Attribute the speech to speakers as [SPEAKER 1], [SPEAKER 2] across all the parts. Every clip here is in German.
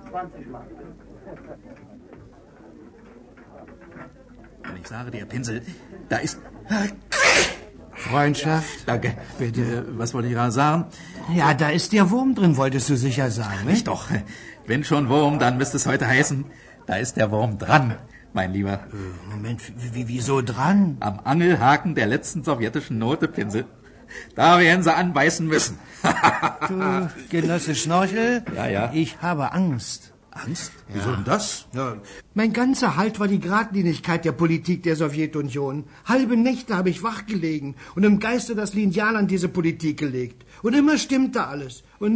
[SPEAKER 1] Wenn ich sage, der Pinsel, da ist...
[SPEAKER 2] Freundschaft?
[SPEAKER 1] Danke. Bitte, was wollte ich gerade sagen?
[SPEAKER 2] Ja, da ist der Wurm drin, wolltest du sicher sagen, ne?
[SPEAKER 1] Nicht doch. Wenn schon Wurm, dann müsste es heute heißen, da ist der Wurm dran, mein Lieber.
[SPEAKER 2] Moment, wieso dran?
[SPEAKER 1] Am Angelhaken der letzten sowjetischen Note, Pinsel. Da werden sie anbeißen müssen.
[SPEAKER 2] Du, Genosse Schnorchel,
[SPEAKER 1] Ja.
[SPEAKER 2] Ich habe Angst.
[SPEAKER 1] Angst? Wieso denn das?
[SPEAKER 2] Ja. Mein ganzer Halt war die Geradlinigkeit der Politik der Sowjetunion. Halbe Nächte habe ich wachgelegen und im Geiste das Lineal an diese Politik gelegt. Und immer stimmte alles. Und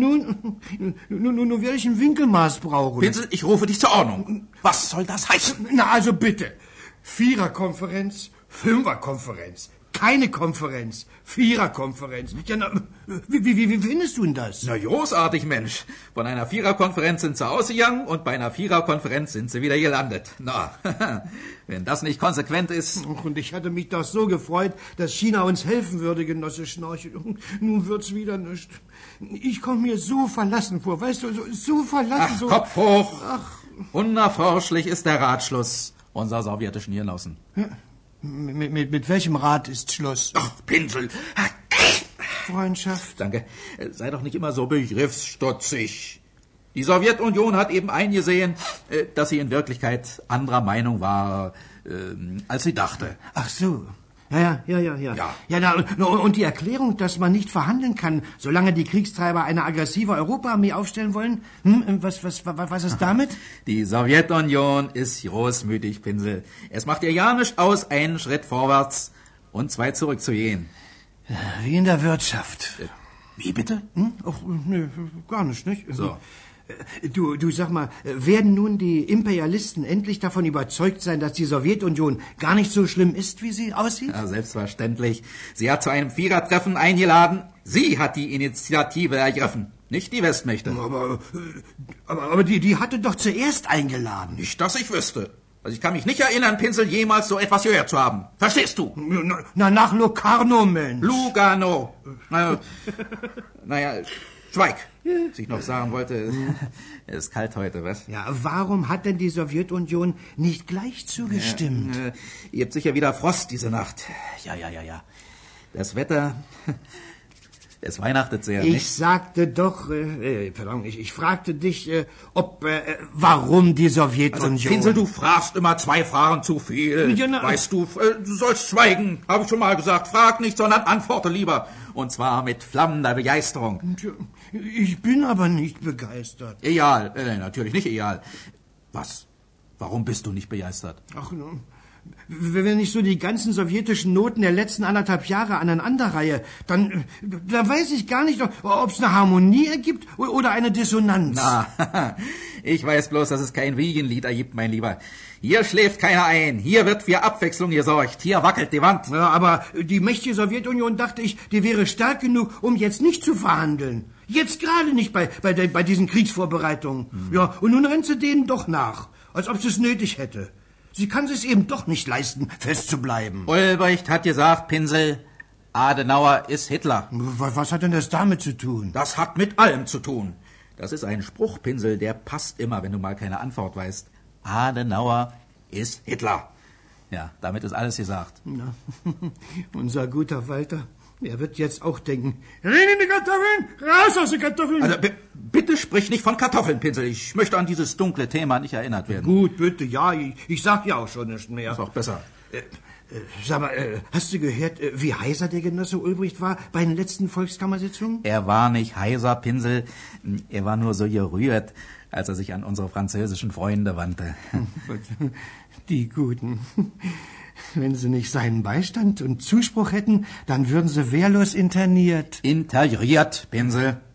[SPEAKER 2] nun werde ich ein Winkelmaß brauchen.
[SPEAKER 1] Pinsel, ich rufe dich zur Ordnung. Was soll das heißen?
[SPEAKER 2] Na, also bitte. Viererkonferenz, Fünferkonferenz. Keine Konferenz, Viererkonferenz. Ja, na, wie findest du denn das?
[SPEAKER 1] Na, großartig, Mensch. Von einer Viererkonferenz sind sie ausgegangen und bei einer Viererkonferenz sind sie wieder gelandet. Na, wenn das nicht konsequent ist.
[SPEAKER 2] Und ich hatte mich doch so gefreut, dass China uns helfen würde, Genosse Schnorchel. Nun wird's wieder nichts. Ich komme mir so verlassen vor, weißt du, so verlassen.
[SPEAKER 1] Ach,
[SPEAKER 2] so...
[SPEAKER 1] Kopf hoch. Ach. Unerforschlich ist der Ratschluss unserer sowjetischen Genossen.
[SPEAKER 2] Ja. Mit welchem Rat ist Schluss?
[SPEAKER 1] Ach, Pinsel.
[SPEAKER 2] Freundschaft.
[SPEAKER 1] Danke. Sei doch nicht immer so begriffsstutzig. Die Sowjetunion hat eben eingesehen, dass sie in Wirklichkeit anderer Meinung war, als sie dachte.
[SPEAKER 2] Ach so. Ja. Und die Erklärung, dass man nicht verhandeln kann, solange die Kriegstreiber eine aggressive Europaarmee aufstellen wollen? Was ist damit?
[SPEAKER 1] Die Sowjetunion ist großmütig, Pinsel. Es macht ihr ja nicht aus, einen Schritt vorwärts und 2 zurückzugehen.
[SPEAKER 2] Wie in der Wirtschaft.
[SPEAKER 1] Wie bitte?
[SPEAKER 2] Ach, nee, gar nicht.
[SPEAKER 1] So.
[SPEAKER 2] Du sag mal, werden nun die Imperialisten endlich davon überzeugt sein, dass die Sowjetunion gar nicht so schlimm ist, wie sie aussieht?
[SPEAKER 1] Ja, selbstverständlich. Sie hat zu einem Vierertreffen eingeladen. Sie hat die Initiative ergriffen, nicht die Westmächte.
[SPEAKER 2] Aber die hatte doch zuerst eingeladen.
[SPEAKER 1] Nicht, dass ich wüsste. Also ich kann mich nicht erinnern, Pinsel, jemals so etwas gehört zu haben. Verstehst du?
[SPEAKER 2] Na nach Locarno, Mensch.
[SPEAKER 1] Lugano. Naja, schweig. Was ich noch sagen wollte, es ist kalt heute, was?
[SPEAKER 2] Ja, warum hat denn die Sowjetunion nicht gleich zugestimmt?
[SPEAKER 1] Ihr habt sicher wieder Frost diese Nacht. Ja. Das Wetter, es weihnachtet sehr, nicht?
[SPEAKER 2] Ich sagte doch, ich fragte dich, warum die Sowjetunion...
[SPEAKER 1] Also, Pinsel, du fragst immer 2 Fragen zu viel.
[SPEAKER 2] Ja,
[SPEAKER 1] weißt du, du sollst schweigen, habe ich schon mal gesagt. Frag nicht, sondern antworte lieber. Und zwar mit flammender Begeisterung.
[SPEAKER 2] Ich bin aber nicht begeistert.
[SPEAKER 1] Egal, natürlich nicht egal. Was? Warum bist du nicht begeistert?
[SPEAKER 2] Ach, wenn ich so die ganzen sowjetischen Noten der letzten 1,5 Jahre aneinanderreihe, dann weiß ich gar nicht, ob es eine Harmonie ergibt oder eine Dissonanz.
[SPEAKER 1] Na, ich weiß bloß, dass es kein Wiegenlied ergibt, mein Lieber. Hier schläft keiner ein, hier wird für Abwechslung gesorgt, hier wackelt die Wand.
[SPEAKER 2] Ja, aber die mächtige Sowjetunion, dachte ich, die wäre stark genug, um jetzt nicht zu verhandeln. Jetzt gerade nicht bei diesen Kriegsvorbereitungen. Ja, und nun rennt sie denen doch nach, als ob sie es nötig hätte. Sie kann es eben doch nicht leisten, festzubleiben.
[SPEAKER 1] Ulbricht hat gesagt, Pinsel, Adenauer ist Hitler.
[SPEAKER 2] Was hat denn das damit zu tun?
[SPEAKER 1] Das hat mit allem zu tun. Das ist ein Spruch, Pinsel, der passt immer, wenn du mal keine Antwort weißt. Adenauer ist Hitler. Ja, damit ist alles gesagt.
[SPEAKER 2] Na, unser guter Walter, er wird jetzt auch denken, rein in die Kartoffeln, raus aus den Kartoffeln.
[SPEAKER 1] Also, bitte sprich nicht von Kartoffeln, Pinsel. Ich möchte an dieses dunkle Thema nicht erinnert werden.
[SPEAKER 2] Gut, bitte, ja, ich sag ja auch schon nicht mehr.
[SPEAKER 1] Ist auch besser.
[SPEAKER 2] Sag mal, hast du gehört, wie heiser der Genosse Ulbricht war bei den letzten Volkskammersitzungen?
[SPEAKER 1] Er war nicht heiser, Pinsel. Er war nur so gerührt, als er sich an unsere französischen Freunde wandte.
[SPEAKER 2] Die Guten. Wenn sie nicht seinen Beistand und Zuspruch hätten, dann würden sie wehrlos interniert.
[SPEAKER 1] Integriert, Pinsel.